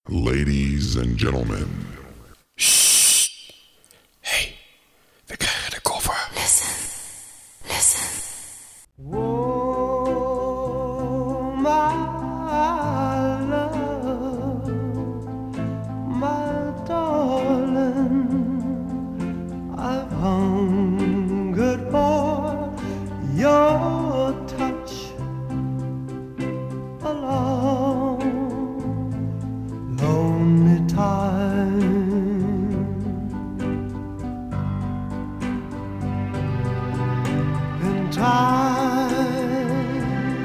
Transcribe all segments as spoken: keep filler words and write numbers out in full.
Ladies and gentlemen. Shh. Hey, we krijgen de cover. Listen, listen. Oh, my love, my darling, I've hungered for your touch a long, lonely time. In time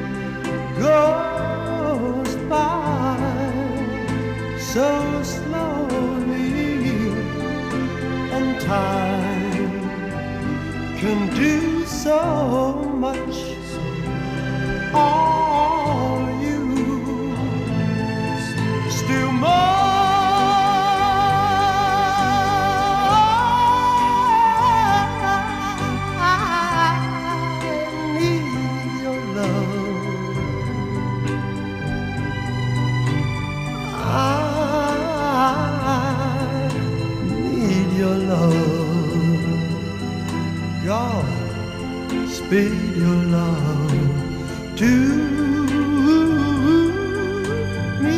goes by so slowly, and time can do so much. Are you still more? Your love, God, speed your love to me.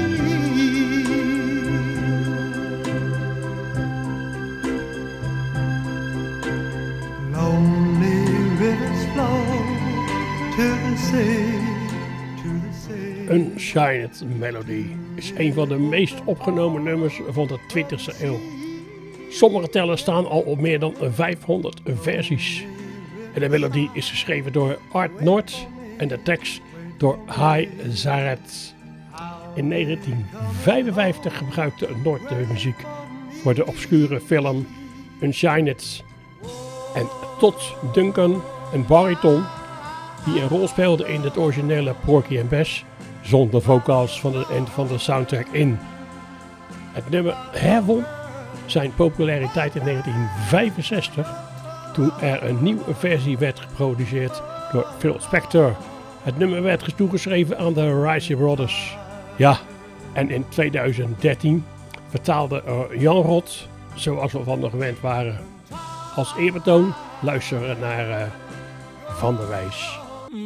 Lonely rivers flow to the sea, to the sea. Unsigned Melody is een van de meest opgenomen nummers van de twintigste eeuw. Sommige tellers staan al op meer dan vijfhonderd versies. En de melodie is geschreven door Art North en de tekst door Hai Zaret. In negentien vijfenvijftig gebruikte North de muziek voor de obscure film Unsigned. En Todd Duncan, een bariton die een rol speelde in het originele Porky and Bess, zond de vocals van de, van de soundtrack in. Het nummer herwon zijn populariteit in negentien vijfenzestig toen er een nieuwe versie werd geproduceerd door Phil Spector. Het nummer werd toegeschreven aan de Rising Brothers. Ja, en in tweeduizend dertien vertaalde uh, Jan Rot, zoals we van de gewend waren. Als eerbetoon luisteren naar uh, Van der Wijs.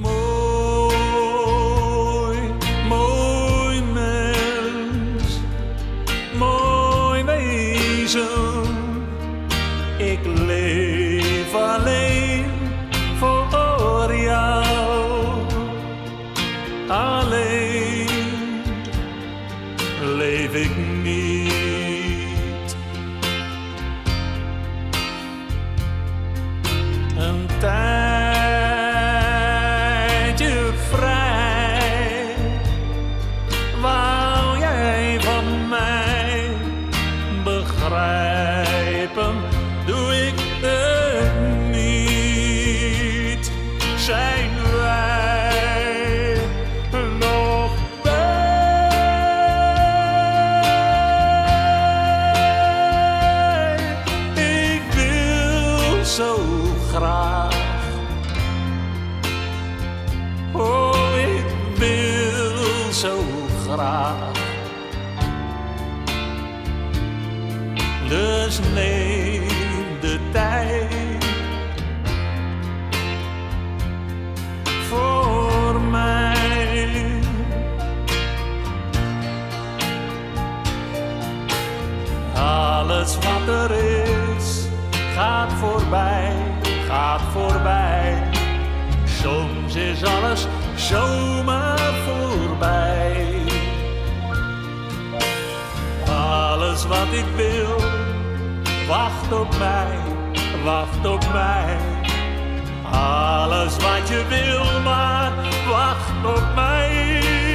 Mooi, mooi mens, mooi wezen. Ik leef alleen voor jou, alleen leef ik niet. Een tijdje vrij, wou jij van mij begrijpen, doe ik het niet. Zijn wij nog bij? Ik wil zo graag, oh ik wil zo graag. Dus neem de tijd voor mij. Alles wat er is, gaat voorbij, gaat voorbij. Soms is alles zomaar voorbij. Alles wat ik wil, wacht op mij, wacht op mij. Alles wat je wil, maar wacht op mij.